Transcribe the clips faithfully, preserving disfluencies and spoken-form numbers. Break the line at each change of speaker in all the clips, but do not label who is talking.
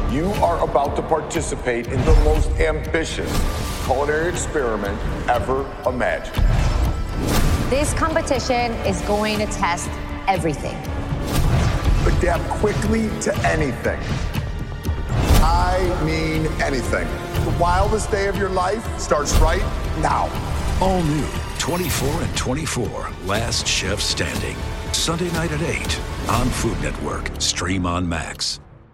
You are about to participate in the most ambitious culinary experiment ever imagined.
This competition is going to test everything.
Adapt quickly to anything. I mean anything. The wildest day of your life starts right now.
All new, twenty-four and twenty-four, Last Chef Standing. Sunday night at eight on Food Network. Stream on Max.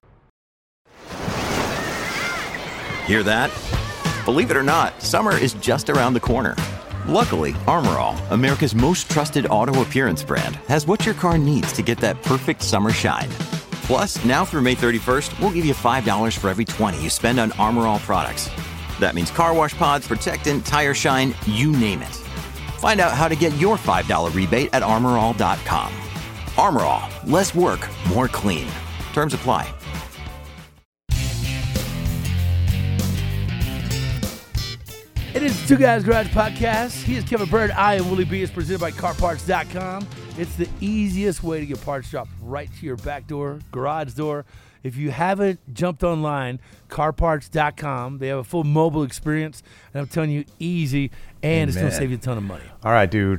Hear that? Believe it or not, summer is just around the corner. Luckily, Armor All, America's most trusted auto appearance brand, has what your car needs to get that perfect summer shine. Plus, now through May thirty-first, we'll give you five dollars for every twenty you spend on Armor All products. That means car wash pods, protectant, tire shine, you name it. Find out how to get your five dollars rebate at armor all dot com. Armor All, less work, more clean. Terms apply.
It is Two Guys Garage Podcast. He is Kevin Bird. I am Willie B. It's presented by car parts dot com. It's the easiest way to get parts dropped right to your back door, garage door. If you haven't jumped online, car parts dot com. They have a full mobile experience, and I'm telling you, easy, and it's going to save you a ton of money.
All right, dude.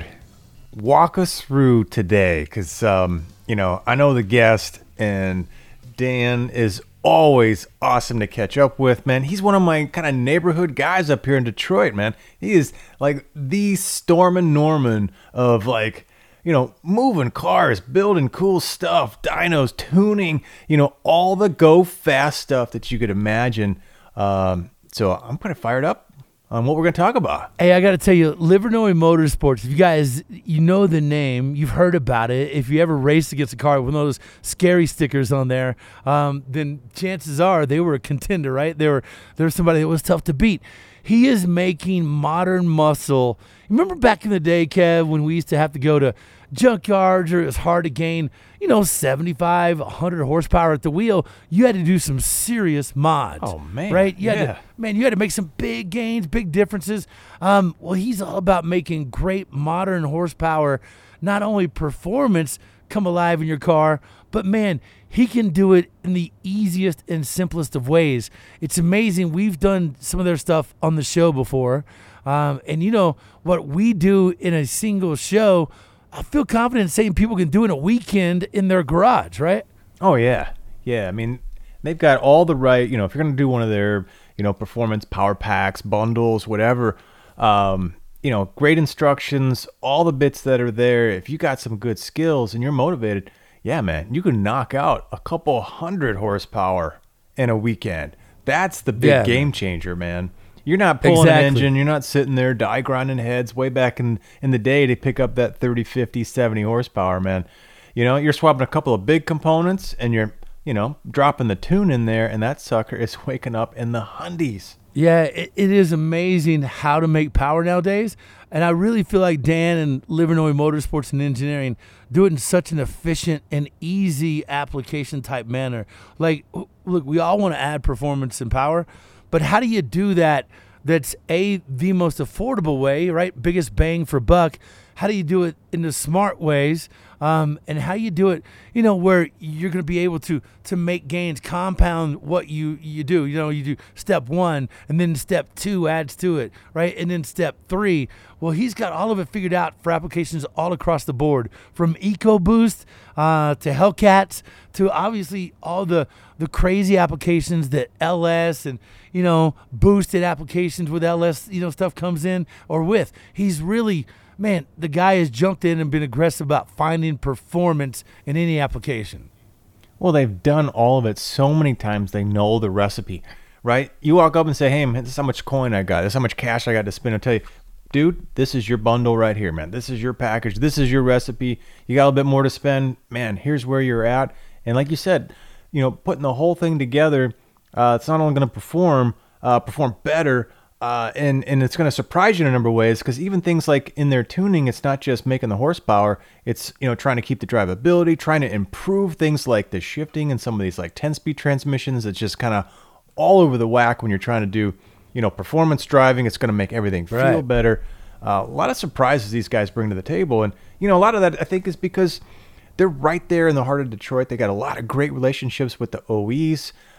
Walk us through today, because, um, you know, I know the guest, and Dan is always awesome to catch up with, man. He's one of my kind of neighborhood guys up here in Detroit, man. He is like the Stormin' Norman of, like, you know, moving cars, building cool stuff, dynos, tuning, you know, all the go fast stuff that you could imagine. Um, so I'm kind of fired up on what we're going to talk about.
Hey, I got to tell you, Livernois Motorsports, if you guys, you know the name, you've heard about it. If you ever raced against a car with one of those scary stickers on there, um, then chances are they were a contender, right? They were, they were somebody that was tough to beat. He is making modern muscle. Remember back in the day, Kev, when we used to have to go to junkyards or it was hard to gain, you know, seventy-five, one hundred horsepower at the wheel? You had to do some serious mods.
Oh, man.
Right? You had
yeah.
to, man, you had to make some big gains, big differences. Um, well, he's all about making great modern horsepower, not only performance come alive in your car, but, man, he can do it in the easiest and simplest of ways. It's amazing. We've done some of their stuff on the show before. Um, and, you know, what we do in a single show, I feel confident saying people can do in a weekend in their garage, right?
Oh, yeah. Yeah, I mean, they've got all the right, you know, if you're going to do one of their, you know, performance power packs, bundles, whatever, um, you know, great instructions, all the bits that are there. If you got some good skills and you're motivated, yeah, man, you can knock out a couple hundred horsepower in a weekend. That's the big
yeah.
game changer, man. You're not pulling
exactly.
an engine. You're not sitting there die grinding heads way back in, in the day to pick up that thirty, fifty, seventy horsepower, man. You know, you're swapping a couple of big components and you're, you know, dropping the tune in there, and that sucker is waking up in the hundies.
Yeah, it, it is amazing how to make power nowadays. And I really feel like Dan and Livernois Motorsports and Engineering do it in such an efficient and easy application type manner. Like, look, we all want to add performance and power, but how do you do that that's, A, the most affordable way, right? Biggest bang for buck. How do you do it in the smart ways? Um, and how you do it, you know, where you're going to be able to to make gains, compound what you, you do. You know, you do step one, and then step two adds to it, right? And then step three. Well, he's got all of it figured out for applications all across the board, from EcoBoost uh, to Hellcats to obviously all the, the crazy applications that L S and, you know, boosted applications with L S, you know, stuff comes in or with. He's really... Man, the guy has jumped in and been aggressive about finding performance in any application.
Well, they've done all of it so many times, they know the recipe, right? You walk up and say, hey, man, this is how much coin I got. This is how much cash I got to spend. I'll tell you, dude, this is your bundle right here, man. This is your package. This is your recipe. You got a little bit more to spend. Man, here's where you're at. And like you said, you know, putting the whole thing together, uh, it's not only going to perform, uh, perform better, Uh, and, and it's going to surprise you in a number of ways, because even things like in their tuning, it's not just making the horsepower. It's, you know, trying to keep the drivability, trying to improve things like the shifting and some of these like ten-speed transmissions. It's just kind of all over the whack when you're trying to do, you know, performance driving. It's going to make everything feel
right.
better. Uh, a lot of surprises these guys bring to the table. And, you know, a lot of that I think is because they're right there in the heart of Detroit. They got a lot of great relationships with the O Es.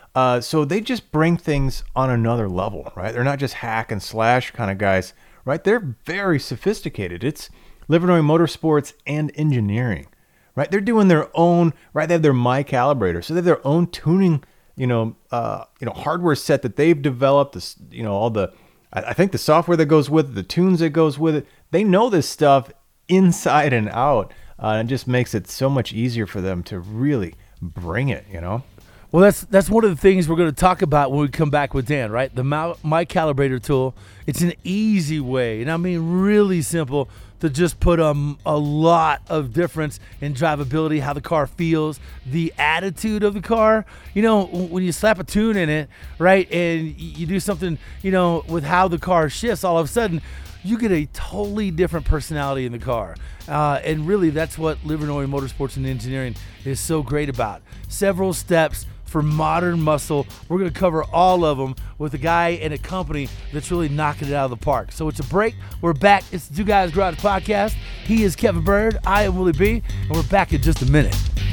Uh, so they just bring things on another level, right? They're not just hack and slash kind of guys, right? They're very sophisticated. It's Livernois Motorsports and Engineering, right? They're doing their own, right? They have their My Calibrator, so they have their own tuning, you know, uh, you know, hardware set that they've developed. This, you know, all the, I, I think the software that goes with it, the tunes that goes with it. They know this stuff inside and out. Uh, it just makes it so much easier for them to really bring it, you know?
Well, that's that's one of the things we're going to talk about when we come back with Dan, right? The My, My Calibrator tool. It's an easy way, and I mean really simple, to just put um, a lot of difference in drivability, how the car feels, the attitude of the car. You know, when you slap a tune in it, right, and you do something, you know, with how the car shifts, all of a sudden, you get a totally different personality in the car. Uh, and really, that's what Livernois Motorsports and Engineering is so great about. Several steps for modern muscle. We're going to cover all of them with a guy and a company that's really knocking it out of the park. So it's a break. We're back. It's the Two Guys Garage Podcast. He is Kevin Bird. I am Willie B. And we're back in just a minute.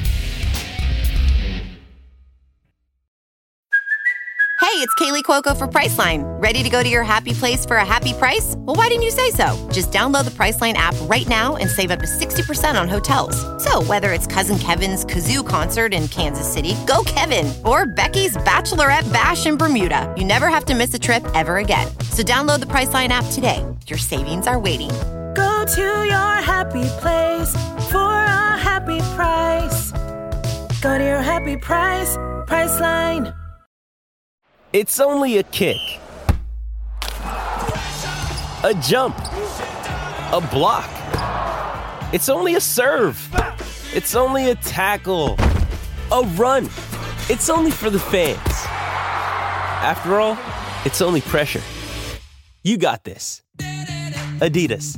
Hey, it's Kaylee Cuoco for Priceline. Ready to go to your happy place for a happy price? Well, why didn't you say so? Just download the Priceline app right now and save up to sixty percent on hotels. So whether it's Cousin Kevin's Kazoo Concert in Kansas City, go Kevin, or Becky's Bachelorette Bash in Bermuda, you never have to miss a trip ever again. So download the Priceline app today. Your savings are waiting.
Go to your happy place for a happy price. Go to your happy price, Priceline.
It's only a kick, a jump, a block. It's only a serve. It's only a tackle, a run. It's only for the fans. After all, it's only pressure. You got this. Adidas.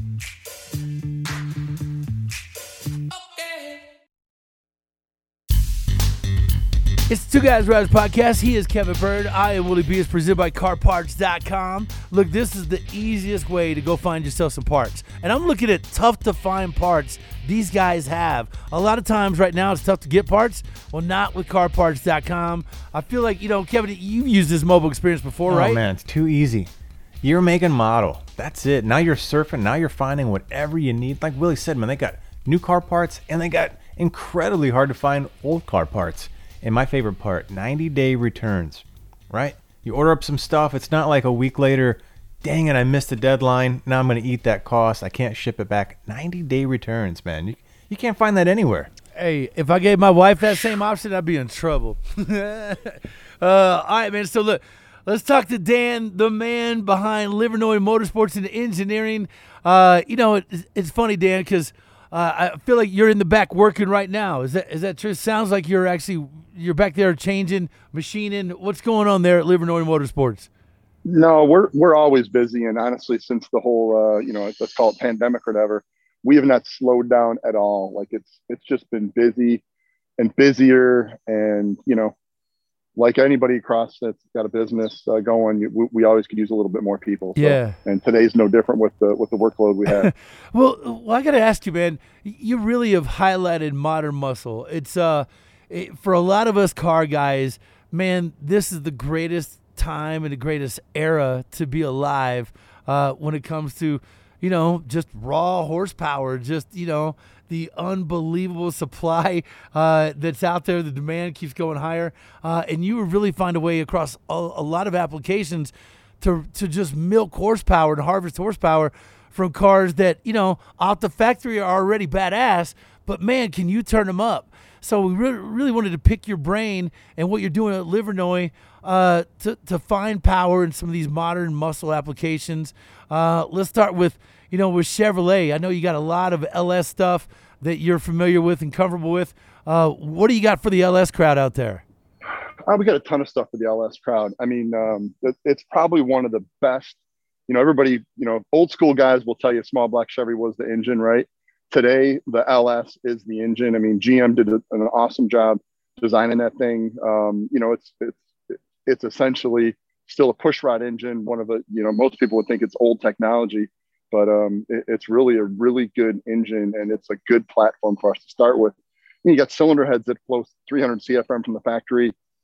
It's the Two Guys Garage Podcast. He is Kevin Bird. I am Willie B. It's presented by car parts dot com. Look, this is the easiest way to go find yourself some parts. And I'm looking at tough to find parts these guys have. A lot of times right now it's tough to get parts. Well, not with car parts dot com. I feel like, you know, Kevin, you've used this mobile experience before,
oh,
right?
Oh, man, it's too easy. You're making model. That's it. Now you're surfing. Now you're finding whatever you need. Like Willie said, man, they got new car parts and they got incredibly hard to find old car parts. And my favorite part, ninety-day returns, right? You order up some stuff. It's not like a week later, dang it, I missed the deadline. Now I'm going to eat that cost. I can't ship it back. ninety-day returns, man. You, you can't find that anywhere.
Hey, if I gave my wife that same option, I'd be in trouble. uh, all right, man. So, look, let's talk to Dan, the man behind Livernois Motorsports and Engineering. Uh, you know, it, it's funny, Dan, because uh, I feel like you're in the back working right now. Is that is that true? It sounds like you're actually you're back there changing, machining. What's going on there at Livernois Motorsports?
No, we're we're always busy, and honestly, since the whole uh, you know, let's call it pandemic or whatever, we have not slowed down at all. Like it's it's just been busy and busier, and you know, like anybody across that's got a business uh, going, we, we always could use a little bit more people. So,
yeah.
And today's no different with the with the workload we have.
well, well, I got to ask you, man. You really have highlighted modern muscle. It's uh, it, for a lot of us car guys, man. This is the greatest time and the greatest era to be alive uh, when it comes to, you know, just raw horsepower, just, you know, the unbelievable supply uh, that's out there. The demand keeps going higher. Uh, and you really find a way across a, a lot of applications to to just milk horsepower and harvest horsepower from cars that, you know, off the factory are already badass, but man, can you turn them up? So we really, really wanted to pick your brain and what you're doing at Livernois uh, to, to find power in some of these modern muscle applications. Uh, let's start with, you know, with Chevrolet. I know you got a lot of L S stuff that you're familiar with and comfortable with. Uh, what do you got for the L S crowd out there?
Uh, we got a ton of stuff for the L S crowd. I mean, um, it, it's probably one of the best. You know, everybody, you know, old school guys will tell you small black Chevy was the engine, right? Today, the L S is the engine. I mean, G M did a, an awesome job designing that thing. Um, you know, it's it's it's essentially still a pushrod engine. One of the, you know, most people would think it's old technology, but um, it, it's really a really good engine, and it's a good platform for us to start with. You got cylinder heads that flow three hundred C F M from the factory.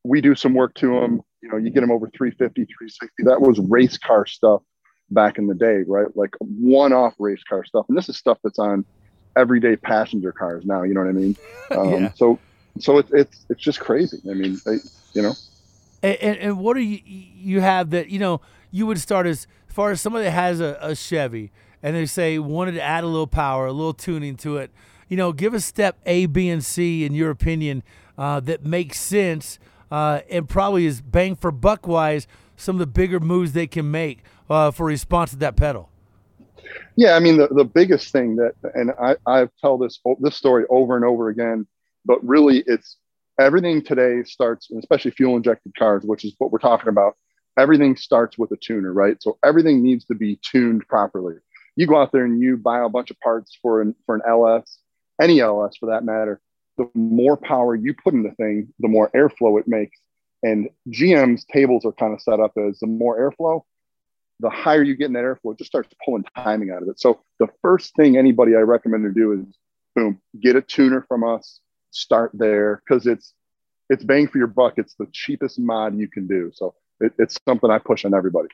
we do some work to them. You know, you get them over three fifty, three sixty. That was race car stuff back in the day, right? Like one-off race car stuff. And this is stuff that's on everyday passenger cars now. You know what I mean? Um,
Yeah.
So, so it's it's it's just crazy. I mean, they, you know.
And, and, and what do you you have that you know you would start as, as far as somebody that has a, a Chevy and they say wanted to add a little power, a little tuning to it. You know, give us step A, B, and C in your opinion uh, that makes sense uh, and probably is bang for buck wise some of the bigger moves they can make uh, for response to that pedal.
Yeah, I mean the, the biggest thing that, and I I've tell this this story over and over again, but really it's everything today starts, especially fuel injected cars, which is what we're talking about. Everything starts with a tuner, right? So everything needs to be tuned properly. You go out there and you buy a bunch of parts for an for an L S, any L S for that matter. The more power you put in the thing, the more airflow it makes. And G M's tables are kind of set up as the more airflow, the higher you get in that airflow, it just starts pulling timing out of it. So the first thing anybody I recommend to do is, boom, get a tuner from us, start there, because it's it's bang for your buck. It's the cheapest mod you can do. So it, it's something I push on everybody.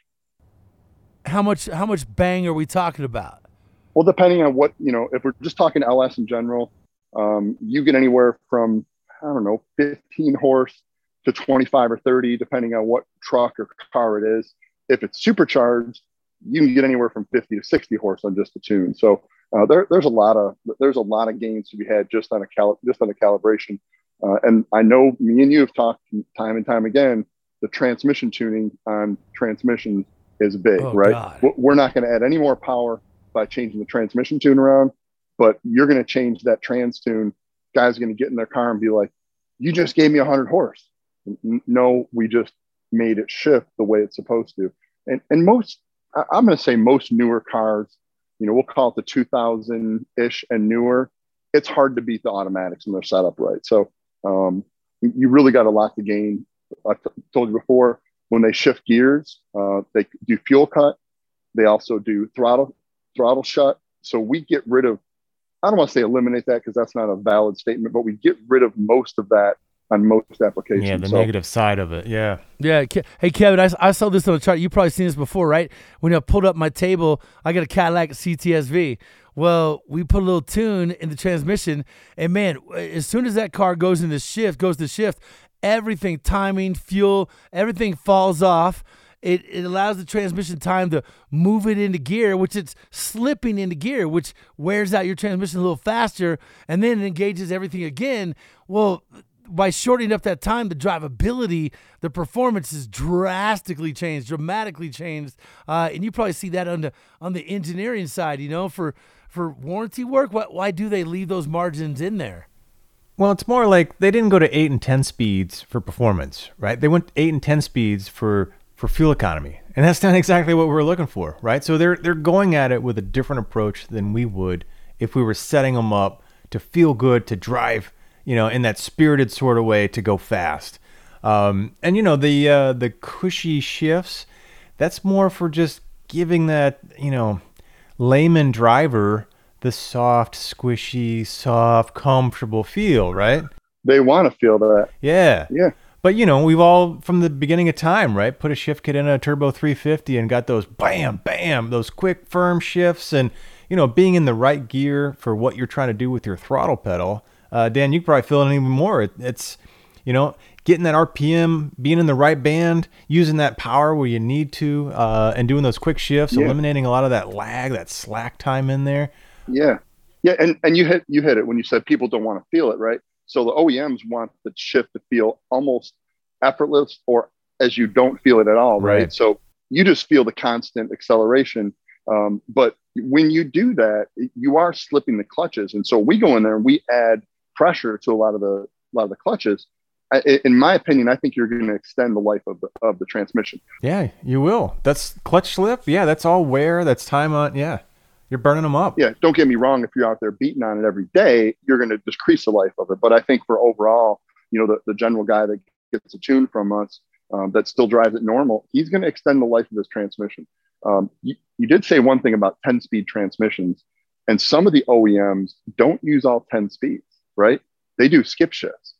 How much how much bang are we talking about?
Well, depending on what, you know, if we're just talking L S in general, um, you get anywhere from, I don't know, fifteen horse to twenty-five or thirty, depending on what truck or car it is. If it's supercharged, you can get anywhere from fifty to sixty horse on just the tune. So uh, there, there's a lot of there's a lot of gains to be had just on a cal just on a calibration. Uh, and I know me and you have talked time and time again. The transmission tuning on transmissions is big,
Oh,
right?
God.
We're not going to add any more power by changing the transmission tune around, but you're going to change that trans tune. Guys are going to get in their car and be like, "You just gave me one hundred horse." N- No, we just made it shift the way it's supposed to. And and most, I- I'm going to say most newer cars, you know, we'll call it the two thousand ish and newer. It's hard to beat the automatics when they're set up right. So um, you really got a lot to gain. I t- told you before, when they shift gears, uh, they do fuel cut. They also do throttle throttle shut. So we get rid of, I don't want to say eliminate that because that's not a valid statement, but we get rid of most of that on most applications.
Yeah, the
So-
negative side of it. Yeah.
Yeah. Ke- Hey, Kevin, I, I saw this on the chart. You've probably seen this before, right? When I pulled up my table, I got a Cadillac C T S V. Well, we put a little tune in the transmission, and man, as soon as that car goes into shift, goes to shift, everything, timing, fuel, everything falls off. It, it allows the transmission time to move it into gear, which it's slipping into gear, which wears out your transmission a little faster, and then it engages everything again. Well, by shortening up that time, the drivability, the performance is drastically changed, dramatically changed, uh, and you probably see that on the on the engineering side. You know, for for warranty work, why, why do they leave those margins in there?
Well, it's more like they didn't go to eight and ten speeds for performance, right? They went eight and ten speeds for for fuel economy, and that's not exactly what we're looking for, right? So they're they're going at it with a different approach than we would if we were setting them up to feel good, to drive, you know, in that spirited sort of way, to go fast. Um, and you know, the uh, the cushy shifts, that's more for just giving that, you know, layman driver the soft, squishy, soft, comfortable feel, right?
They want to feel that.
Yeah.
Yeah.
But, you know, we've all, from the beginning of time, right, put a shift kit in a turbo three fifty and got those bam, bam, those quick, firm shifts. And, you know, being in the right gear for what you're trying to do with your throttle pedal. Uh, Dan, you could probably feel it even more. It, it's, you know, getting that R P M, being in the right band, using that power where you need to, uh, and doing those quick shifts,
Yeah.
eliminating a lot of that lag, that slack time in there.
Yeah. Yeah. And, and you hit, you hit it when you said people don't want to feel it, right? So the O E Ms want the shift to feel almost effortless or as you don't feel it at all, right?
Right.
So you just feel the constant acceleration. Um, but when you do that, you are slipping the clutches. And so we go in there and we add pressure to a lot of the, a lot of the clutches. I, in my opinion, I think you're going to extend the life of the, of the transmission.
Yeah, you will. That's clutch slip. Yeah, that's all wear. That's time on. Yeah, you're burning them up.
Yeah, don't get me wrong. If you're out there beating on it every day, you're going to decrease the life of it. But I think for overall, you know, the, the general guy that gets a tune from us um, that still drives it normal, he's going to extend the life of his transmission. Um, you, you did say one thing about ten speed transmissions, and some of the O E Ms don't use all ten speeds, right? They do skip shifts.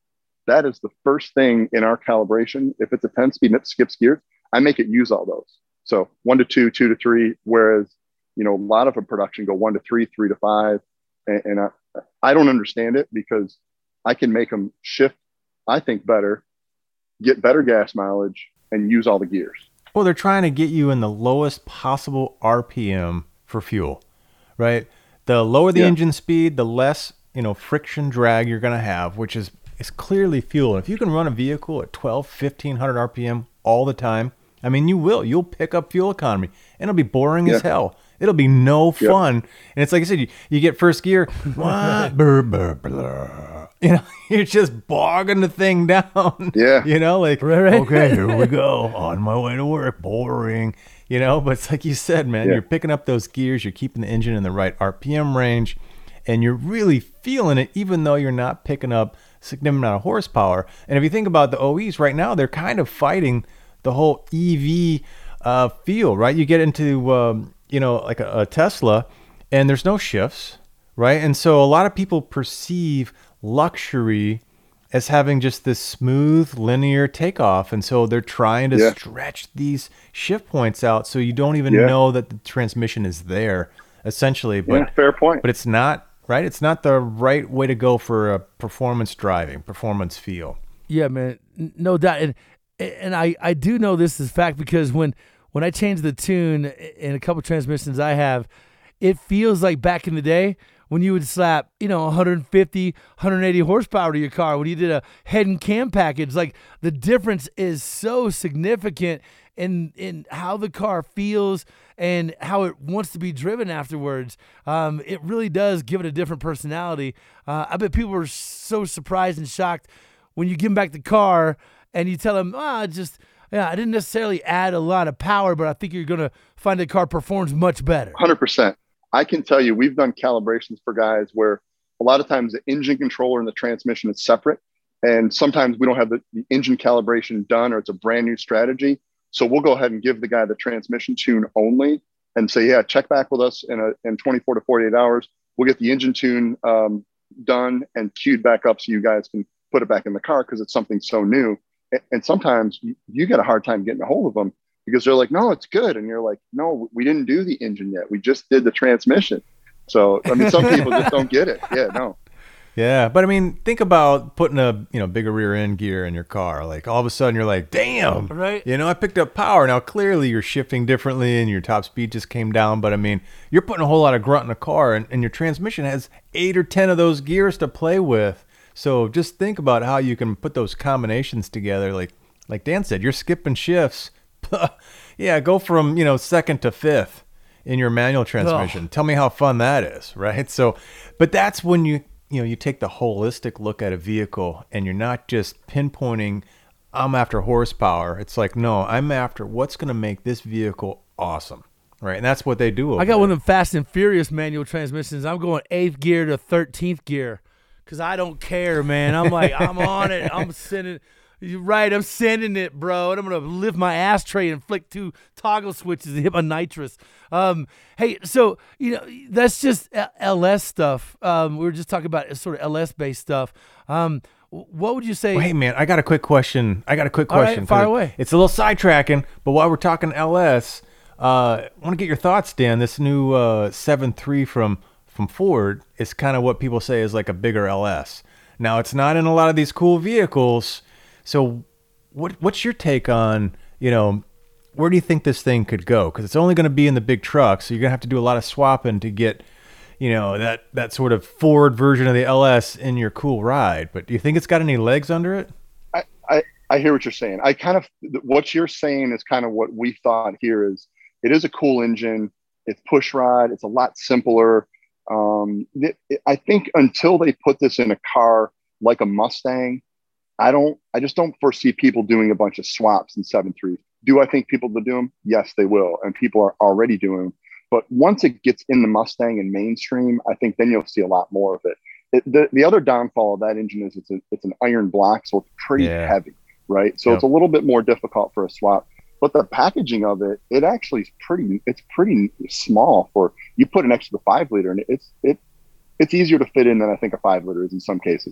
that is the first thing in our calibration. If it's a ten speed and it skips gears, I make it use all those. So one to two, two to three, whereas, you know, a lot of a production go one to three, three to five. And, and I, I don't understand it because I can make them shift, I think, better, get better gas mileage, and use all the gears.
Well, they're trying to get you in the lowest possible R P M for fuel, right? The lower the yeah. engine speed, the less, you know, friction drag you're going to have, which is, is clearly fuel. If you can run a vehicle at twelve, fifteen hundred R P M all the time, I mean, you will. You'll pick up fuel economy, and it'll be boring yeah. as hell. It'll be no fun. Yep. And it's like I said, you, you get first gear, what? Burr, burr, burr. You know, you're just bogging the thing down.
Yeah.
You know, like, right, right. okay, here we go. On my way to work. Boring. You know, but it's like you said, man, yeah. you're picking up those gears. You're keeping the engine in the right R P M range, and you're really feeling it, even though you're not picking up a significant amount of horsepower. And if you think about the O Es right now, they're kind of fighting the whole E V uh, feel, right? You get into... Um, you know, like a, a Tesla, and there's no shifts, right? And so a lot of people perceive luxury as having just this smooth linear takeoff. And so they're trying to yeah. stretch these shift points out so you don't even yeah. know that the transmission is there, essentially. But,
yeah, fair point.
But it's not, right? It's not the right way to go for a performance driving, performance feel.
Yeah, man, no doubt. And, and I, I do know this is fact because when, When I change the tune in a couple transmissions I have, it feels like back in the day when you would slap, you know, one fifty, one eighty horsepower to your car, when you did a head and cam package. Like, the difference is so significant in in how the car feels and how it wants to be driven afterwards. Um, it really does give it a different personality. Uh, I bet people are so surprised and shocked when you give them back the car and you tell them, ah, just... Yeah, I didn't necessarily add a lot of power, but I think you're going to find the car performs much better.
one hundred percent. I can tell you, we've done calibrations for guys where a lot of times the engine controller and the transmission is separate. And sometimes we don't have the, the engine calibration done, or it's a brand new strategy. So we'll go ahead and give the guy the transmission tune only and say, yeah, check back with us in, a, in twenty-four to forty-eight hours. We'll get the engine tune um, done and queued back up so you guys can put it back in the car because it's something so new. And sometimes you get a hard time getting a hold of them because they're like, no, it's good. And you're like, no, we didn't do the engine yet. We just did the transmission. So, I mean, some people just don't get it. Yeah, no.
Yeah. But I mean, think about putting a, you know, bigger rear end gear in your car. Like all of a sudden you're like, damn,
right.
You know, I picked up power. Now, clearly you're shifting differently and your top speed just came down. But I mean, you're putting a whole lot of grunt in the car, and, and your transmission has eight or ten of those gears to play with. So just think about how you can put those combinations together. Like like Dan said, you're skipping shifts. Yeah, go from, you know, second to fifth in your manual transmission. Oh. Tell me how fun that is, right? So, but that's when you, you know, you take the holistic look at a vehicle and you're not just pinpointing, I'm after horsepower. It's like, no, I'm after what's going to make this vehicle awesome, right? And that's what they do over
I got
there.
one of them Fast and Furious manual transmissions. I'm going eighth gear to thirteenth gear. Because I don't care, man. I'm like, I'm on it. I'm sending You're right. I'm sending it, bro. And I'm going to lift my ashtray and flick two toggle switches and hit my nitrous. Um, hey, so, you know, that's just L S stuff. Um, we were just talking about sort of L S-based stuff. Um, what would you say?
Well, hey, man, I got a quick question. I got a quick question.
All right, fire away.
It's a little sidetracking, but while we're talking L S, uh, I want to get your thoughts, Dan. This new uh, seven three from from Ford is kind of what people say is like a bigger L S. Now, it's not in a lot of these cool vehicles. So what what's your take on, you know, where do you think this thing could go? Because it's only going to be in the big trucks, so you're going to have to do a lot of swapping to get, you know, that, that sort of Ford version of the L S in your cool ride. But do you think it's got any legs under it?
I, I, I hear what you're saying. I kind of, what you're saying is kind of what we thought here is, it is a cool engine. It's push rod. It's a lot simpler. Um, it, it, I think until they put this in a car like a Mustang, I don't, I just don't foresee people doing a bunch of swaps in seven threes. Do I think people will do them? Yes, they will. And people are already doing them. But once it gets in the Mustang and mainstream, I think then you'll see a lot more of it. it the, the other downfall of that engine is it's, a, it's an iron block, so it's pretty yeah. heavy, right? So yep. it's a little bit more difficult for a swap. But the packaging of it, it actually is pretty, it's pretty small for, you put an extra five liter and it's, it, it's easier to fit in than I think a five liter is in some cases.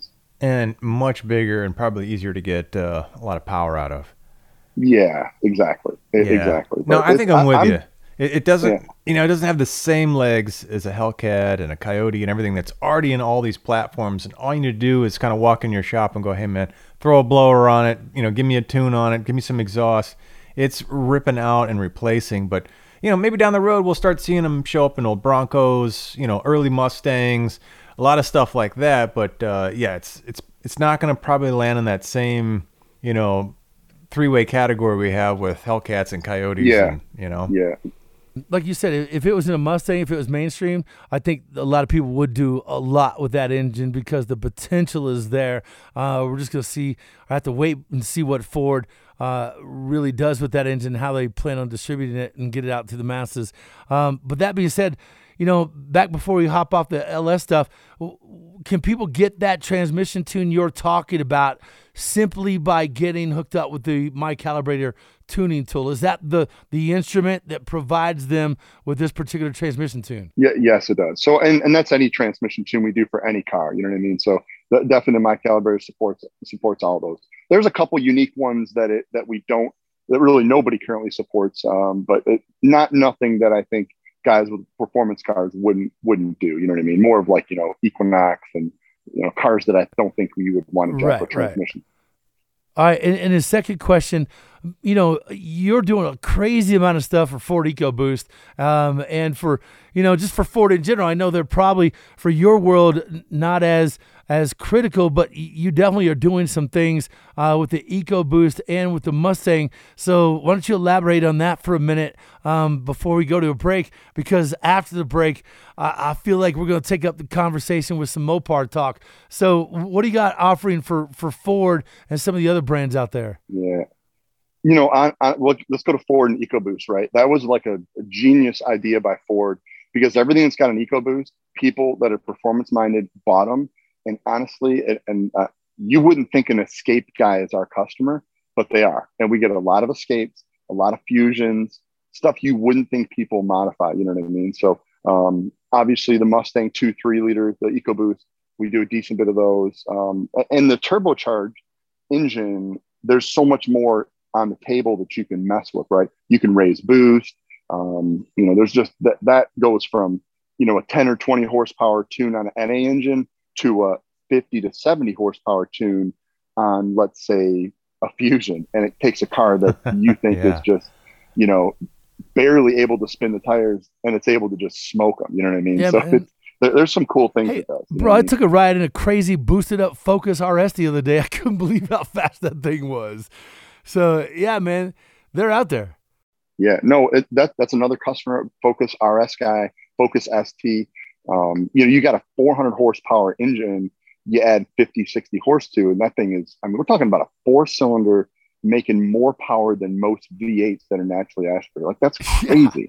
and much bigger and probably easier to get uh, a lot of power out of.
Yeah, exactly.
Yeah.
Exactly.
No,
But
I think
it-
I'm with
I'm-
you. It, it doesn't,
Yeah.
you know, it doesn't have the same legs as a Hellcat and a Coyote and everything that's already in all these platforms. And all you need to do is kind of walk in your shop and go, hey, man, throw a blower on it, you know, give me a tune on it, give me some exhaust. It's ripping out and replacing. But, you know, maybe down the road we'll start seeing them show up in old Broncos, you know, early Mustangs, a lot of stuff like that. But, uh, yeah, it's it's it's not going to probably land in that same, you know, three-way category we have with Hellcats and Coyotes.
Yeah.
And, you know.
Yeah.
Like you said, if it was in a Mustang, if it was mainstream, I think a lot of people would do a lot with that engine because the potential is there. Uh, we're just going to see, I have to wait and see what Ford uh, really does with that engine, how they plan on distributing it and get it out to the masses. Um, but that being said, you know, back before we hop off the L S stuff, w- can people get that transmission tune you're talking about simply by getting hooked up with the My Calibrator tuning tool? Is that the the instrument that provides them with this particular transmission tune?
Yeah, yes, it does. So, and, and that's any transmission tune we do for any car. You know what I mean? So, the, definitely, My Calibrator supports supports all those. There's a couple unique ones that it that we don't, that really nobody currently supports. Um, but it, not nothing that I think guys with performance cars wouldn't wouldn't do. You know what I mean? More of like, you know, Equinox and, you know, cars that I don't think we would want to drive
Right,
for transmission.
All right, and, and his second question, you know, you're doing a crazy amount of stuff for Ford EcoBoost, um, and for, you know, just for Ford in general. I know they're probably, for your world, n- not as as critical, but y- you definitely are doing some things uh, with the EcoBoost and with the Mustang. So why don't you elaborate on that for a minute um, before we go to a break? Because after the break, I, I feel like we're going to take up the conversation with some Mopar talk. So what do you got offering for, for Ford and some of the other brands out there?
Yeah. You know, on, on, well, let's go to Ford and EcoBoost, right? That was like a, a genius idea by Ford, because everything that's got an EcoBoost, people that are performance minded bought them. And honestly, and, and uh, you wouldn't think an Escape guy is our customer, but they are. And we get a lot of Escapes, a lot of Fusions, stuff you wouldn't think people modify. You know what I mean? So um, obviously the Mustang two, three liter, the EcoBoost, we do a decent bit of those. Um, and the turbocharged engine, there's so much more on the table that you can mess with, right? You can raise boost. Um, you know, there's just that, that goes from, you know, a ten or twenty horsepower tune on an N A engine to a fifty to seventy horsepower tune on, let's say, a Fusion. And it takes a car that you think
Yeah.
is just, you know, barely able to spin the tires, and it's able to just smoke them. You know what I mean?
Yeah,
so
man.
it's, there, there's some cool things
Hey,
with that. you know
bro,
what
I
mean?
took a ride in a crazy boosted up Focus R S the other day. I couldn't believe how fast that thing was. So, yeah, man, they're out there.
Yeah, no, it, that that's another customer, Focus R S guy, Focus S T. Um, you know, you got a four hundred horsepower engine, you add fifty, sixty horse to, and that thing is, I mean, we're talking about a four cylinder making more power than most V eights that are naturally aspirated. Like, that's crazy.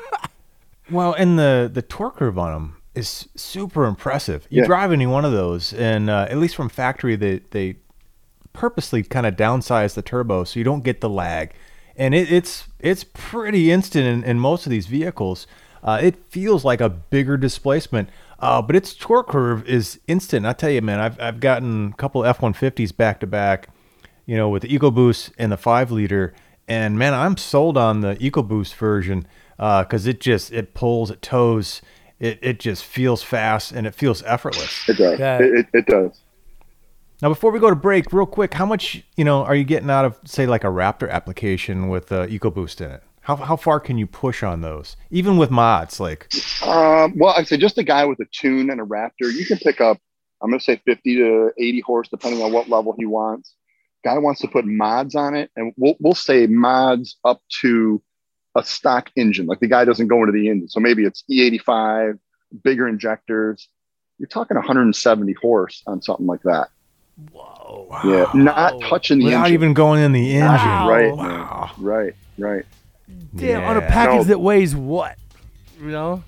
Well, and the the torque curve on them is super impressive. You
Yeah.
drive any one of those, and uh, at least from factory, they they purposely kind of downsize the turbo so you don't get the lag, and it, it's it's pretty instant in, in most of these vehicles. Uh, it feels like a bigger displacement, uh, but its torque curve is instant. I tell you, man, I've I've gotten a couple F one fifties back to back, you know, with the EcoBoost and the five liter, and man, I'm sold on the EcoBoost version because uh, it just it pulls, it tows, it it just feels fast and it feels effortless.
It does.
Yeah.
It, it, it does.
Now, before we go to break, real quick, how much you know are you getting out of, say, like a Raptor application with uh, EcoBoost in it? How how far can you push on those, even with mods? Like,
Um, well, I'd say just a guy with a tune and a Raptor, you can pick up, I'm going to say fifty to eighty horse, depending on what level he wants. Guy wants to put mods on it, and we'll we'll say mods up to a stock engine. Like, the guy doesn't go into the engine, so maybe it's E eighty-five, bigger injectors. You're talking one hundred seventy horse on something like that.
Whoa.
Yeah, not touching the
without
engine.
even going in the engine.
Wow.
Right,
Wow.
right, right.
Damn, on a
Yeah.
package
No.
that weighs what? You know?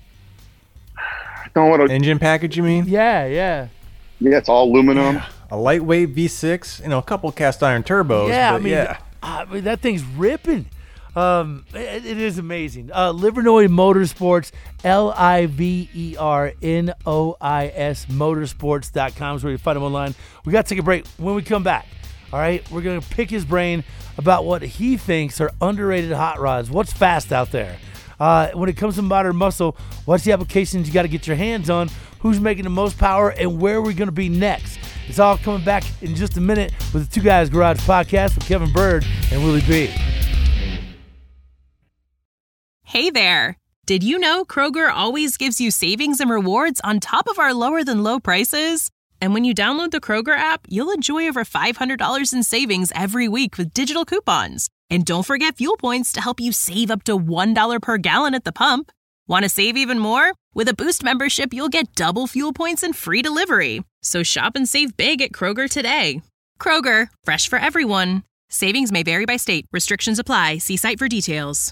No, what a-
Engine package, you mean?
Yeah, yeah.
yeah, it's all aluminum.
A lightweight V six, you know, a couple cast iron turbos.
Yeah,
but
I mean,
yeah.
I mean, that thing's ripping. Um, it, it is amazing. Uh, Livernois Motorsports, L I V E R N O I S motorsports dot com is where you find them online. We got to take a break. When we come back, all right, we're going to pick his brain about what he thinks are underrated hot rods. What's fast out there? Uh, when it comes to modern muscle, what's the applications you got to get your hands on? Who's making the most power, and where are we going to be next? It's all coming back in just a minute with the Two Guys Garage podcast with Kevin Bird and Willie B.
Hey there. Did you know Kroger always gives you savings and rewards on top of our lower than low prices? And when you download the Kroger app, you'll enjoy over five hundred dollars in savings every week with digital coupons. And don't forget fuel points to help you save up to one dollar per gallon at the pump. Want to save even more? With a Boost membership, you'll get double fuel points and free delivery. So shop and save big at Kroger today. Kroger, fresh for everyone. Savings may vary by state. Restrictions apply. See site for details.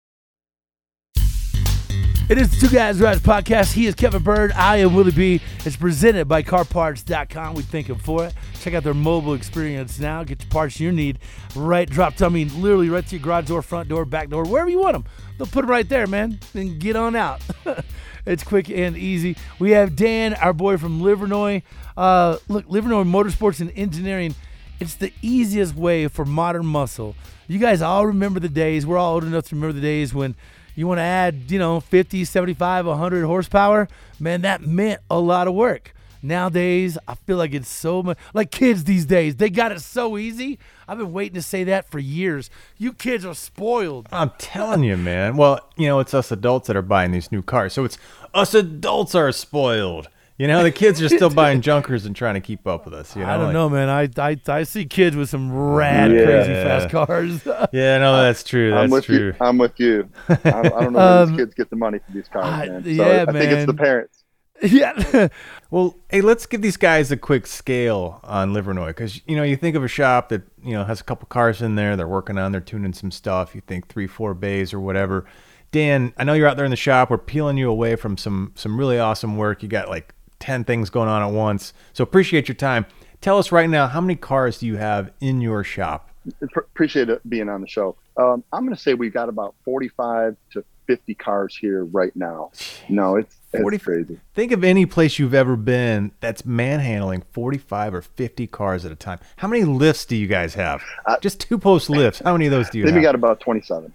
It is the Two Guys Garage podcast. He is Kevin Bird. I am Willie B. It's presented by car parts dot com. We thank him for it. Check out their mobile experience now. Get your parts you need right dropped. I mean, literally right to your garage door, front door, back door, wherever you want them. They'll put them right there, man. Then get on out. It's quick and easy. We have Dan, our boy from Livernois. Uh, look, Livernois Motorsports and Engineering. It's the easiest way for modern muscle. You guys all remember the days. We're all old enough to remember the days when you want to add, you know, fifty, seventy-five, one hundred horsepower. Man, that meant a lot of work. Nowadays, I feel like it's so much like kids these days. They got it so easy. I've been waiting to say that for years. You kids are spoiled.
I'm telling you, man. Well, you know, it's us adults that are buying these new cars. So it's us adults are spoiled. You know, the kids are still buying junkers and trying to keep up with us. You know,
I don't
like,
know, man. I, I I see kids with some rad,
Yeah.
crazy fast cars.
Yeah, no, that's true. That's
I'm with
true.
you. I'm with you. I don't, I don't know where
Um,
these kids get the money for these cars,
I-
man. So
yeah,
I think it's the
man.
parents.
Yeah.
Well, hey, let's give these guys a quick scale on Livernois because, you know, you think of a shop that, you know, has a couple cars in there. They're working on, they're tuning some stuff. You think three, four bays or whatever. Dan, I know you're out there in the shop. We're peeling you away from some some really awesome work. You got like ten things going on at once. So appreciate your time. Tell us right now, how many cars do you have in your shop?
Appreciate it being on the show. Um, I'm going to say we've got about forty-five to fifty cars here right now. No, it's, it's
forty
crazy.
Think of any place you've ever been that's manhandling forty-five or fifty cars at a time. How many lifts do you guys have?
Uh,
Just two post lifts. How many of those do you
Then
have?
we got about twenty-seven.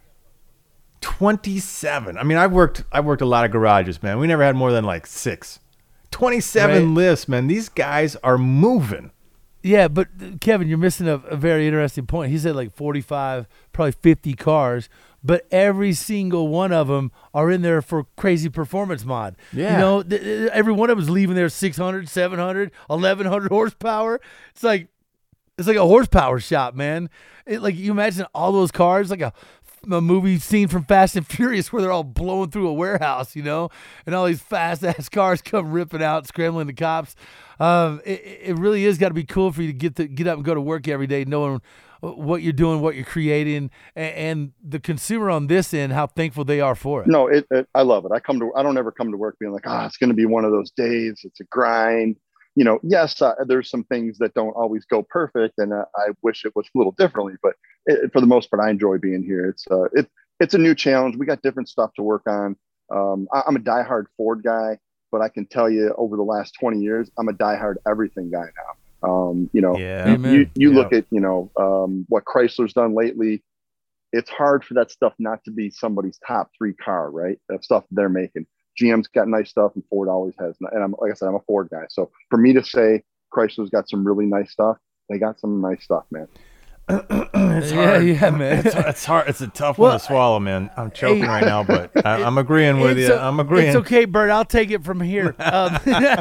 twenty-seven. I mean, I've worked I've worked a lot of garages, man. We never had more than like six. twenty-seven
Right.
lifts, man. These guys are moving.
Yeah, but uh, Kevin, you're missing a, a very interesting point. He said like forty-five, probably fifty cars, but every single one of them are in there for crazy performance mod.
Yeah.
You know, th- th- every one of them is leaving there six hundred, seven hundred, eleven hundred horsepower. It's like it's like a horsepower shop, man. It, like you imagine all those cars like a a movie scene from Fast and Furious where they're all blowing through a warehouse, you know, and all these fast ass cars come ripping out, scrambling the cops. Um, it, it really is got to be cool for you to get to get up and go to work every day, knowing what you're doing, what you're creating, and, and the consumer on this end, how thankful they are for it.
No, it, it, I love it. I come to, I don't ever come to work being like, ah, oh, it's going to be one of those days. It's a grind. You know, yes, uh, there's some things that don't always go perfect, and uh, I wish it was a little differently. But it, for the most part, I enjoy being here. It's uh, it, it's a new challenge. We got different stuff to work on. Um, I, I'm a diehard Ford guy, but I can tell you, over the last twenty years, I'm a diehard everything guy now. Um, you know,
Yeah.
you,
Amen.
you, you
Yeah.
look at you know um, what Chrysler's done lately. It's hard for that stuff not to be somebody's top three car, right? That stuff they're making. G M's got nice stuff, and Ford always has. And I'm like I said, I'm a Ford guy. So for me to say Chrysler's got some really nice stuff, they got some nice stuff, man.
It's
Yeah,
hard.
yeah, man.
It's, it's hard. It's a tough
Well,
one to swallow, man. I'm choking
hey,
right now, but I, I'm agreeing with
It's
you.
o-
I'm agreeing.
It's okay, Bert. I'll take it from here. Um,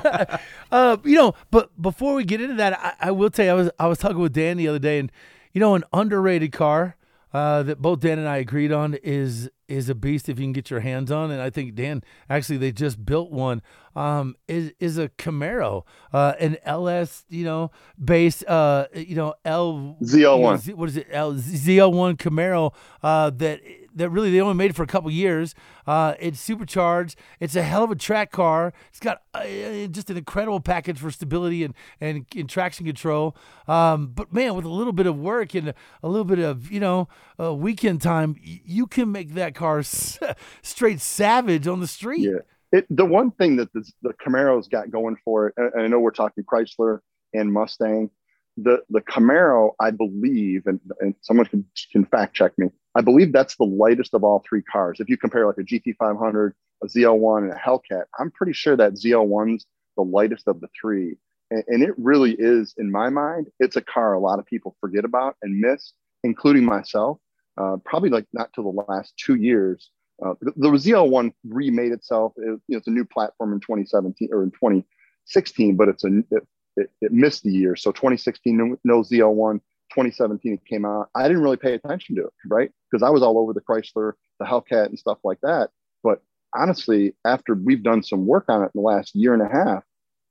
uh, you know, but before we get into that, I, I will tell you, I was I was talking with Dan the other day, and you know, an underrated car uh, that both Dan and I agreed on is is a beast if you can get your hands on. And I think Dan actually they just built one. Um, is is a Camaro, uh, an L S, you know, based, uh, you know, L
Z L one.
you know, Z- what is it? L Z L one Camaro uh, that that really they only made it for a couple years. Uh, it's supercharged. It's a hell of a track car. It's got uh, just an incredible package for stability and, and, and traction control. Um, but, man, with a little bit of work and a, a little bit of, you know, uh, weekend time, y- you can make that car s- straight savage on the street.
Yeah. It, the one thing that the, the Camaro's got going for it, and I know we're talking Chrysler and Mustang, the the Camaro, I believe, and, and someone can, can fact check me, I believe that's the lightest of all three cars. If you compare like a G T five hundred, a Z L one, and a Hellcat, I'm pretty sure that Z L one's the lightest of the three. And, and it really is, in my mind, it's a car a lot of people forget about and miss, including myself, uh, probably like not till the last two years. Uh, the, the Z L one remade itself. It, you know, it's a new platform in twenty seventeen or in twenty sixteen, but it's a it, it, it missed the year. So twenty sixteen, no, no Z L one. twenty seventeen, it came out. I didn't really pay attention to it, right? Because I was all over the Chrysler, the Hellcat, and stuff like that. But honestly, after we've done some work on it in the last year and a half,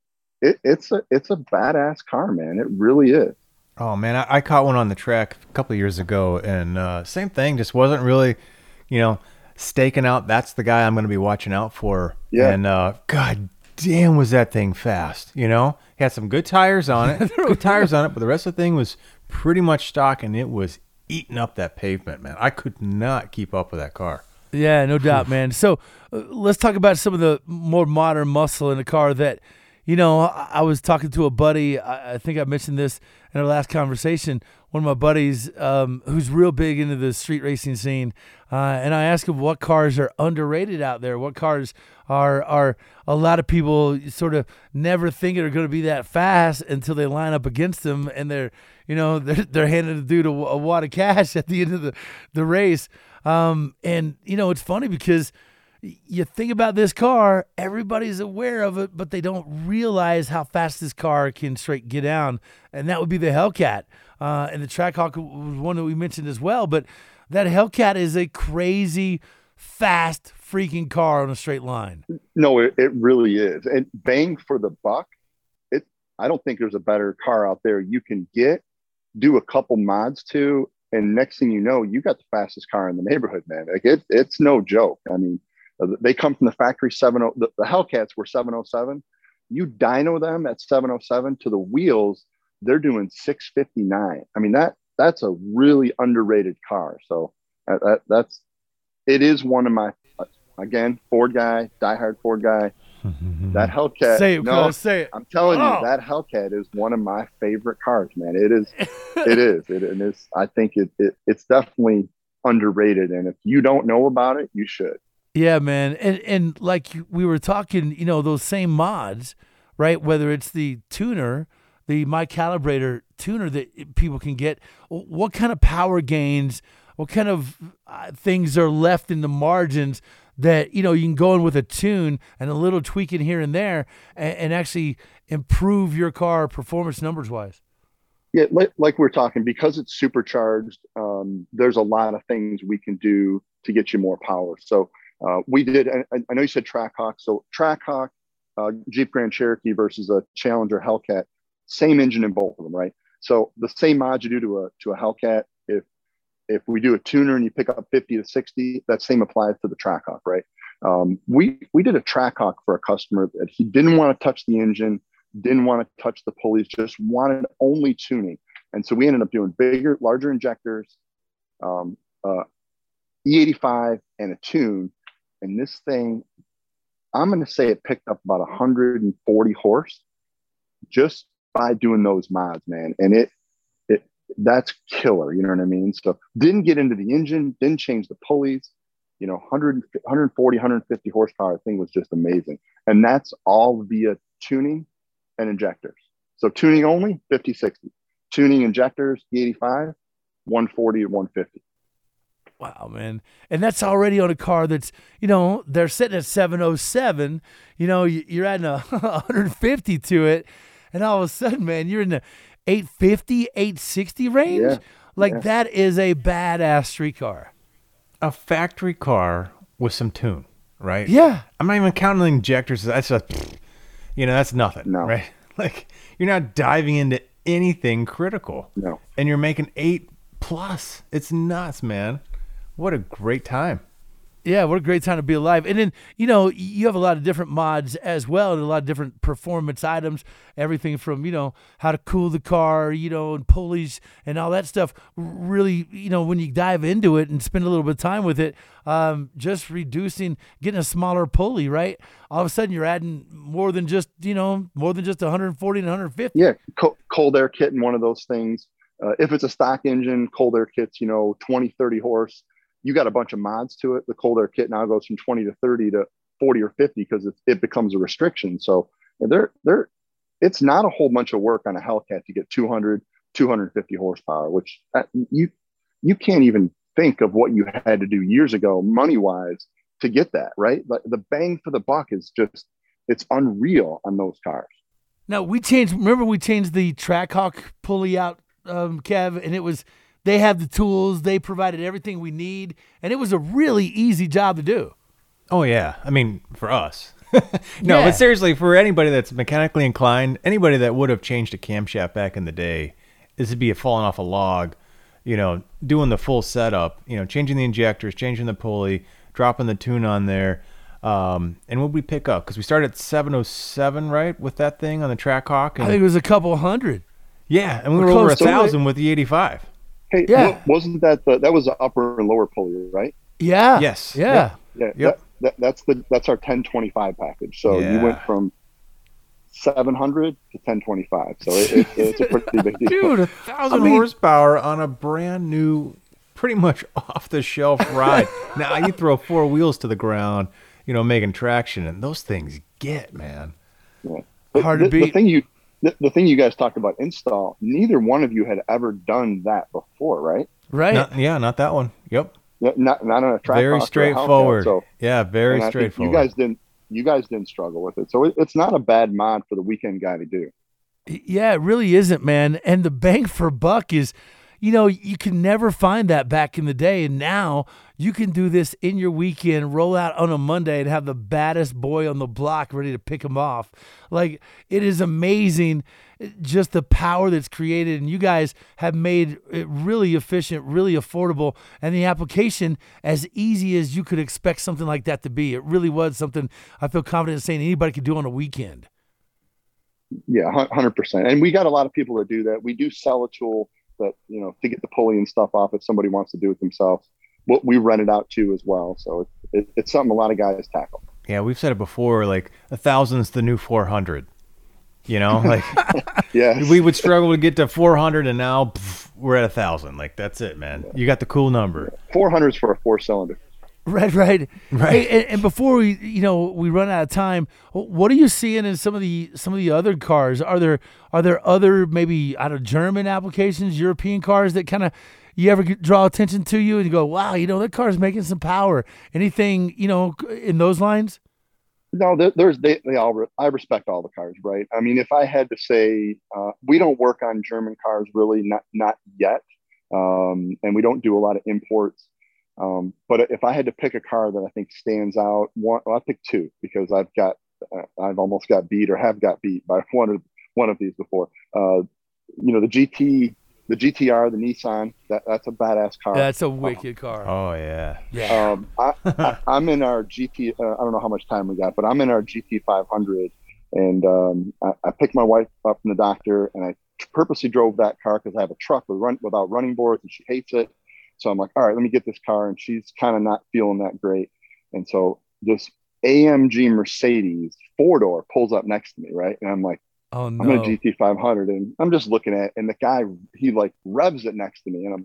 it, it's a it's a badass car, man. It really is.
Oh man, I, I caught one on the track a couple of years ago, and uh, same thing. Just wasn't really, you know. staking out, that's the guy I'm going to be watching out for. Yeah. And uh, God damn, was that thing fast, you know? He had some good tires on it, good tires on it, but the rest of the thing was pretty much stock, and it was eating up that pavement, man. I could not keep up with that car.
Yeah, no doubt, man. So uh, let's talk about some of the more modern muscle in the car that, you know, I, I was talking to a buddy, I, I think I mentioned this in our last conversation, one of my buddies um, who's real big into the street racing scene, uh, and I asked him what cars are underrated out there, what cars are are a lot of people sort of never think are going to be that fast until they line up against them, and they're, you know, they're, they're handing the dude a, a wad of cash at the end of the, the race. Um, and, you know, it's funny because you think about this car, everybody's aware of it, but they don't realize how fast this car can straight get down, and that would be the Hellcat. Uh, and the Trackhawk was one that we mentioned as well, but that Hellcat is a crazy, fast, freaking car on a straight line.
No, it, it really is. And bang for the buck, it. I don't think there's a better car out there you can get, do a couple mods to, and next thing you know, you got the fastest car in the neighborhood, man. Like it, it's no joke. I mean, they come from the factory seven oh. The, the Hellcats were seven oh seven. You dyno them at seven oh seven to the wheels, they're doing six fifty-nine. I mean, that that's a really underrated car. So that, that that's it is one of my, again, Ford guy, diehard Ford guy. That Hellcat.
Say it,
no,
cuz, say it.
I'm telling
oh.
you, that Hellcat is one of my favorite cars, man. It is. it is. It, it is. I think it, it it's definitely underrated, and if you don't know about it, you should.
Yeah, man. And and like we were talking, you know, those same mods, right? Whether it's the tuner, the My Calibrator tuner that people can get, what kind of power gains, what kind of uh, things are left in the margins that, you know, you can go in with a tune and a little tweaking here and there and, and actually improve your car performance numbers wise?
Yeah, like, like we're talking, because it's supercharged, um, there's a lot of things we can do to get you more power. So uh, we did, I, I know you said Trackhawk. So Trackhawk, uh, Jeep Grand Cherokee versus a Challenger Hellcat, same engine in both of them, right? So the same mod you do to a to a Hellcat, if if we do a tuner and you pick up fifty to sixty, that same applies to the Trackhawk, right? Um, we we did a Trackhawk for a customer that he didn't want to touch the engine, didn't want to touch the pulleys, just wanted only tuning. And so we ended up doing bigger, larger injectors, um, uh, E eighty-five and a tune. And this thing, I'm going to say it picked up about one hundred forty horse just by doing those mods, man. And it, it, that's killer. You know what I mean? So didn't get into the engine, didn't change the pulleys, you know, one hundred, one forty, one fifty horsepower thing was just amazing. And that's all via tuning and injectors. So tuning only, fifty, sixty. Tuning injectors, E eighty-five, one forty to one fifty.
Wow, man. And that's already on a car that's, you know, they're sitting at seven oh seven. You know, you're adding a one fifty to it. And all of a sudden, man, you're in the eight fifty, eight sixty range.
Yeah,
like
yeah.
That is a badass street car.
A factory car with some tune, right?
Yeah.
I'm not even counting the injectors. That's a, you know, that's nothing,
no.
right? Like, you're not diving into anything critical.
No.
And you're making eight plus. It's nuts, man. What a great time.
Yeah, what a great time to be alive. And then, you know, you have a lot of different mods as well, and a lot of different performance items, everything from, you know, how to cool the car, you know, and pulleys and all that stuff. Really, you know, when you dive into it and spend a little bit of time with it, um, just reducing, getting a smaller pulley, right? All of a sudden you're adding more than just, you know, more than just one forty and one fifty.
Yeah, co- cold air kit and one of those things. Uh, if it's a stock engine, cold air kit's, you know, twenty, thirty horse. You got a bunch of mods to it. The cold air kit now goes from twenty to thirty to forty or fifty because it, it becomes a restriction. So there, there, it's not a whole bunch of work on a Hellcat to get two hundred, two fifty horsepower, which uh, you, you can't even think of what you had to do years ago, money wise, to get that, right? But the bang for the buck is just, it's unreal on those cars.
Now we changed, remember we changed the Trackhawk pulley out, um, Kev, and it was, they have the tools. They provided everything we need, and it was a really easy job to do.
Oh, yeah. I mean, for us. no,
yeah.
But seriously, for anybody that's mechanically inclined, anybody that would have changed a camshaft back in the day, this would be a falling off a log, you know, doing the full setup, you know, changing the injectors, changing the pulley, dropping the tune on there. Um, and what we pick up? Because we started at seven oh seven, right, with that thing on the Trackhawk?
I think it was a couple hundred.
Yeah, and we
We're
were over a
close to
thousand
it.
with the eighty-five.
Hey,
Yeah.
wa- wasn't that the, that was the upper and lower pulley, right?
Yeah.
Yes.
Yeah.
Yeah.
Yep.
That, that, that's the, that's our ten twenty-five package. So you
Yeah.
went from seven hundred to ten twenty-five. So it, it, it's a pretty big deal.
Dude, a thousand
I mean-
horsepower on a brand new, pretty much off the shelf ride. Now you throw four wheels to the ground, you know, making traction, and those things get, man.
Yeah. But
Hard
the,
to beat.
The thing you, the, the thing you guys talked about install, neither one of you had ever done that before, right?
Right.
Not, yeah, not that one. Yep.
Yeah, Not, not on a track.
Very straightforward.
So
yeah, very
and I think
straightforward.
you guys didn't, you guys didn't struggle with it. So it, it's not a bad mod for the weekend guy to do.
Yeah, it really isn't, man. And the bang for buck is, you know, you can never find that back in the day. And now you can do this in your weekend, roll out on a Monday and have the baddest boy on the block ready to pick him off. Like, it is amazing just the power that's created. And you guys have made it really efficient, really affordable, and the application as easy as you could expect something like that to be. It really was something I feel confident in saying anybody could do on a weekend.
Yeah, one hundred percent. And we got a lot of people that do that. We do sell a tool that, you know, to get the pulley and stuff off if somebody wants to do it themselves. Well, we rent it out too as well. So it, it, it's something a lot of guys tackle.
Yeah, we've said it before, like a thousand's the new four hundred. You know, like
yeah,
we would struggle to get to four hundred, and now pff, we're at a thousand. Like, that's it, man. You got the cool number.
four hundred is for a four cylinder.
Right, right,
Right.
Hey, and, and before we, you know, we run out of time, what are you seeing in some of the some of the other cars? Are there are there other maybe I don't know, German applications, European cars that kind of you ever get- draw attention to you and you go, wow, you know, that car's making some power. Anything, you know, in those lines?
No, there, there's they, they all. Re- I respect all the cars, right? I mean, if I had to say, uh, we don't work on German cars really, not not yet, um, and we don't do a lot of imports. Um, but if I had to pick a car that I think stands out, one, well, I pick two because I've got, uh, I've almost got beat or have got beat by one of one of these before. Uh, you know, the G T, the G T R, the Nissan. That that's a badass car.
That's a wicked car.
Oh yeah.
Yeah.
Um, I, I, I'm in our G T. Uh, I don't know how much time we got, but I'm in our G T five hundred, and um, I, I picked my wife up from the doctor, and I purposely drove that car because I have a truck with run without running boards, and she hates it. So I'm like, all right, let me get this car, and she's kind of not feeling that great, and so this A M G Mercedes four door pulls up next to me, right, and I'm like,
oh no,
I'm in a G T five hundred, and I'm just looking at it, and the guy, he like revs it next to me, and I'm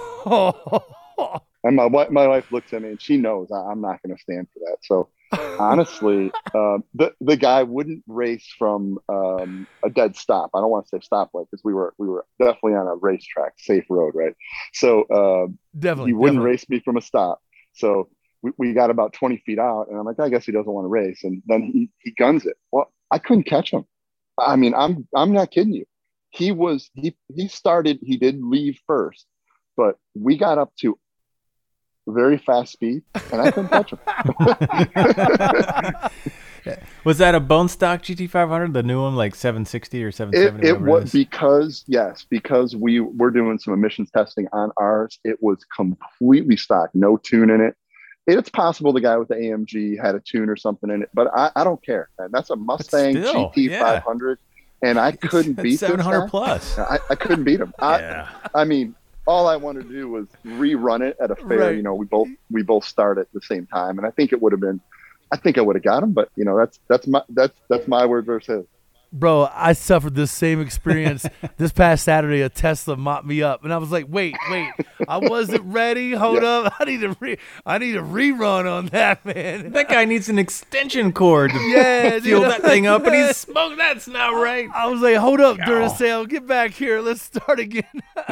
like. And my wife, my wife looks at me, and she knows I, I'm not going to stand for that. So, honestly, uh, the the guy wouldn't race from um, a dead stop. I don't want to say stoplight because we were we were definitely on a racetrack, safe road, right? So, uh,
definitely,
he wouldn't
definitely.
race me from a stop. So we, we got about twenty feet out, and I'm like, I guess he doesn't want to race, and then he he guns it. Well, I couldn't catch him. I mean, I'm I'm not kidding you. He was he he started. He did leave first, but we got up to very fast speed, and I couldn't touch him.
Was that a bone stock G T five hundred, the new one, like seven sixty or seven seventy?
It, it was because yes, because we were doing some emissions testing on ours. It was completely stock, no tune in it. It's possible the guy with the A M G had a tune or something in it, but I, I don't care. Man. That's a Mustang
still,
G T five hundred, yeah. And I couldn't beat
seven hundred
this
plus.
I, I couldn't beat him. I,
yeah.
I mean, all I wanted to do was rerun it at a fair.
Right.
You know, we both we both start at the same time, and I think it would have been. I think I would have got him, but you know, that's that's my that's that's my word versus his.
Bro, I suffered this same experience this past Saturday. A Tesla mopped me up, and I was like, "Wait, wait, I wasn't ready. Hold yeah. up, I need to re- I need a rerun on that, man.
That guy needs an extension cord to
yeah,
fuel
dude,
that thing up, and he's smoked. That's not right."
I was like, "Hold up, Duracell, get back here. Let's start again."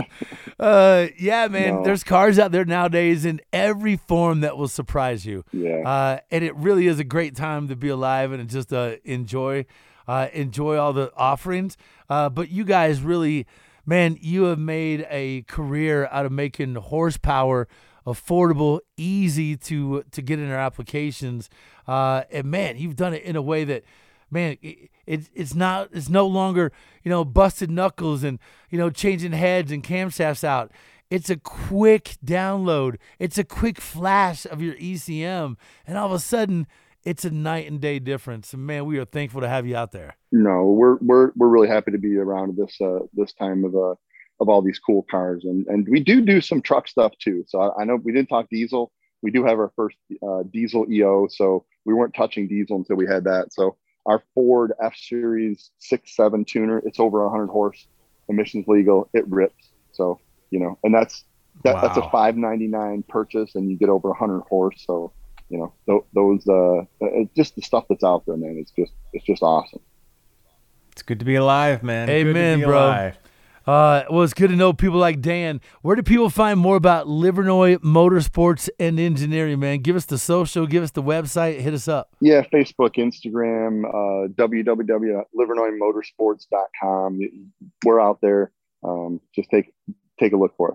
uh, yeah, man. No. There's cars out there nowadays in every form that will surprise you.
Yeah,
uh, and it really is a great time to be alive and just uh, enjoy. Uh, enjoy all the offerings. Uh, but you guys really, man, you have made a career out of making horsepower affordable, easy to to get in our applications. Uh, and, man, you've done it in a way that, man, it, it, it's not, it's no longer, you know, busted knuckles and, you know, changing heads and camshafts out. It's a quick download. It's a quick flash of your E C M. And all of a sudden, it's a night and day difference. And man, we are thankful to have you out there.
No, we're we're we're really happy to be around this uh, this time of uh of all these cool cars, and and we do do some truck stuff too. So I, I know we didn't talk diesel. We do have our first uh, diesel E O, so we weren't touching diesel until we had that. So our Ford F Series six seven tuner, it's over one hundred horse, emissions legal. It rips. So you know, and that's that, wow. that's a five ninety-nine purchase, and you get over one hundred horse. So. You know, th- those, uh, it's just the stuff that's out there, man. It's just, it's just awesome.
It's good to be alive, man.
Amen, bro. Alive. Uh, well, it's good to know people like Dan. Where do people find more about Livernois Motorsports and Engineering, man? Give us the social, give us the website, hit us up.
Yeah, Facebook, Instagram, uh, w w w dot livernois motorsports dot com. We're out there. Um, just take, take a look for us.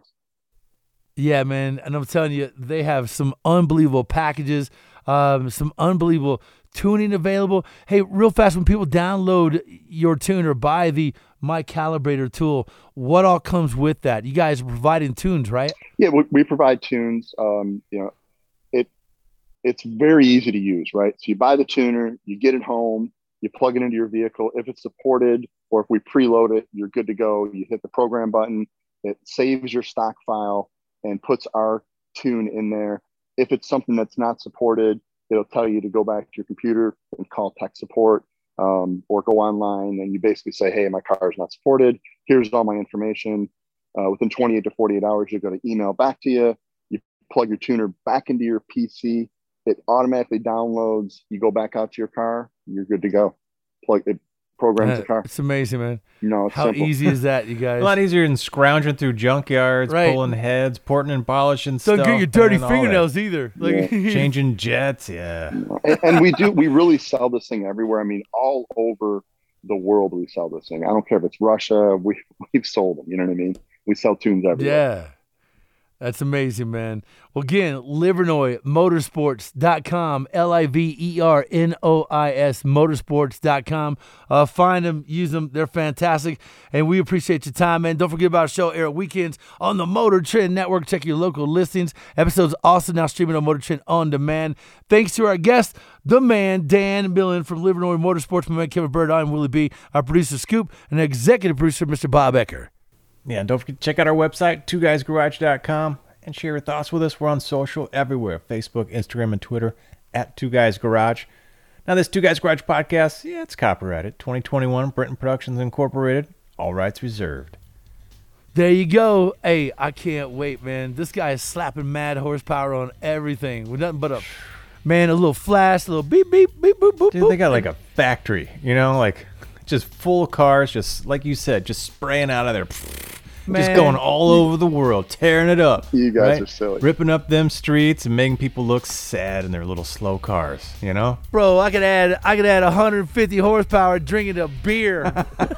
Yeah, man, and I'm telling you, they have some unbelievable packages, um, some unbelievable tuning available. Hey, real fast, when people download your tuner, buy the My Calibrator tool, what all comes with that? You guys are providing tunes, right?
Yeah, we, we provide tunes. Um, you know, it it's very easy to use, right? So you buy the tuner, you get it home, you plug it into your vehicle. If it's supported or if we preload it, you're good to go. You hit the program button, it saves your stock file and puts our tune in there. If it's something that's not supported, it'll tell you to go back to your computer and call tech support, um, or go online and you basically say, hey, my car is not supported. Here's all my information. Uh, within twenty-eight to forty-eight hours, you're going to email back to you. You plug your tuner back into your P C. It automatically downloads. You go back out to your car. You're good to go. Plug it. Programs
uh,
the car.
It's amazing, man.
No, it's
how
simple.
easy is that, you guys?
A lot easier than scrounging through junkyards,
right.
pulling heads, porting and polishing
Don't
stuff.
Don't get your dirty
man,
fingernails either. Like,
yeah. Changing jets, yeah.
And, and we do. We really sell this thing everywhere. I mean, all over the world we sell this thing. I don't care if it's Russia. We we've sold them. You know what I mean? We sell tunes everywhere.
Yeah. That's amazing, man. Well, again, livernois motorsports dot com, L I V E R N O I S, motorsports dot com. Uh, find them, use them. They're fantastic. And we appreciate your time, man. Don't forget about our show, air weekends on the Motor Trend Network. Check your local listings. Episodes also now streaming on Motor Trend On Demand. Thanks to our guest, the man, Dan Millen from Livernois Motorsports, my man Kevin Bird. I'm Willie B., our producer, Scoop, and executive producer, Mister Bob Ecker.
Yeah, and don't forget to check out our website, two guys garage dot com, and share your thoughts with us. We're on social everywhere, Facebook, Instagram, and Twitter, at two guys garage. Now, this two guys garage podcast, yeah, it's copyrighted. twenty twenty-one, Britton Productions Incorporated, all rights reserved.
There you go. Hey, I can't wait, man. This guy is slapping mad horsepower on everything with nothing but a, man, a little flash, a little beep, beep, beep, boop, boop,
Dude,
boop.
they got like a factory, you know, like just full cars, just like you said, just spraying out of there. Man. Just going all over the world, tearing it up.
You guys
right?
are silly.
Ripping up them streets and making people look sad in their little slow cars, you know?
Bro, I could add I could add one hundred fifty horsepower drinking a beer.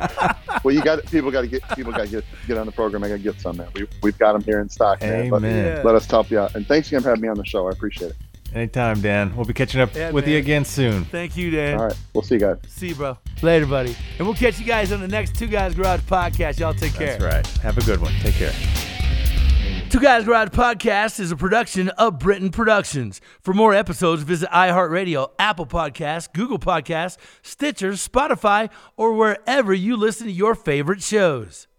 Well, you got people got to get people got to get get on the program. I got to get some, man. We we've got them here in stock, man.
Amen.
Let,
Yeah.
let us help you out. And thanks again for having me on the show. I appreciate it.
Anytime, Dan. We'll be catching up
Yeah,
with
man.
you again soon.
Thank you, Dan.
All right. We'll see you guys.
See you, bro. Later, buddy. And we'll catch you guys on the next Two Guys Garage podcast. Y'all take care.
That's right. Have a good one. Take care.
Two Guys Garage Podcast is a production of Britain Productions. For more episodes, visit iHeartRadio, Apple Podcasts, Google Podcasts, Stitcher, Spotify, or wherever you listen to your favorite shows.